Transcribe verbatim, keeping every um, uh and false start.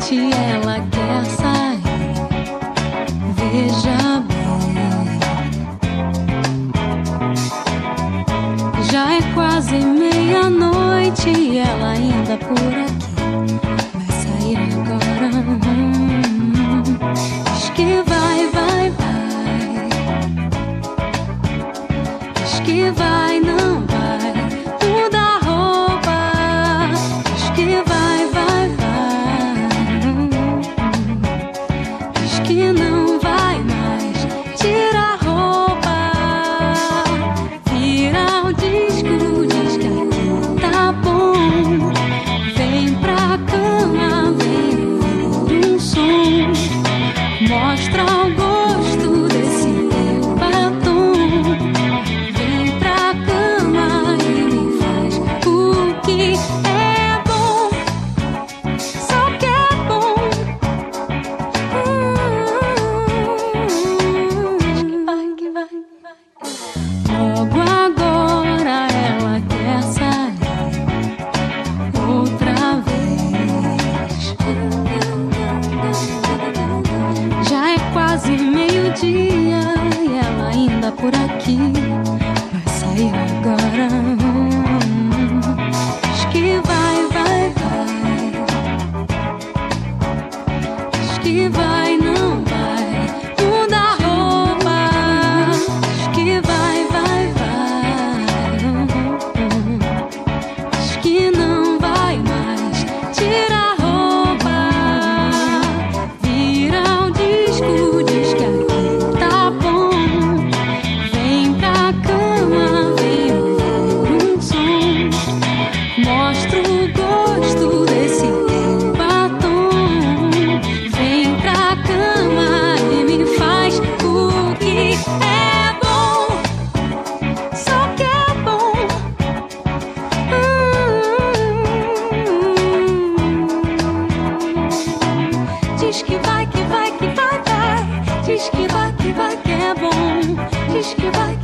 noite ela quer sair. Veja bem, já é quase meia-noite e ela ainda por aqui. Vai sair agora. Diz que vai, vai, vai. Diz que vai, não vai. Muda a roupa. Diz que vai, vai, vai. Diz que não vai mais. Tira a roupa. Vira o disco. Diz que aqui tá bom. Vem pra cama, vem ouvir um som. Mostra o gosto desse teu batom. Vem pra cama e me faz o que é bom. Só que é bom. Diz que vai, que vai, vai. Logo agora ela quer sair outra vez. Já é quase meio-dia e ela ainda por aqui. Vai sair agora. Diz que vai, vai, vai. Diz que vai, não vai. Muda a roupa. Diz que vai, vai, vai. Diz que não vai mais. Tira a roupa. Vira o disco. Diz que aqui tá bom. Vem pra cama, vem ouvir um som. Mostra o gosto desse teu batom. Vem pra cama e me faz o que é bom. Só que é bom. Diz que vai, que vai, que vai, vai. Diz que vai, que vai, que é bom. Diz que vai,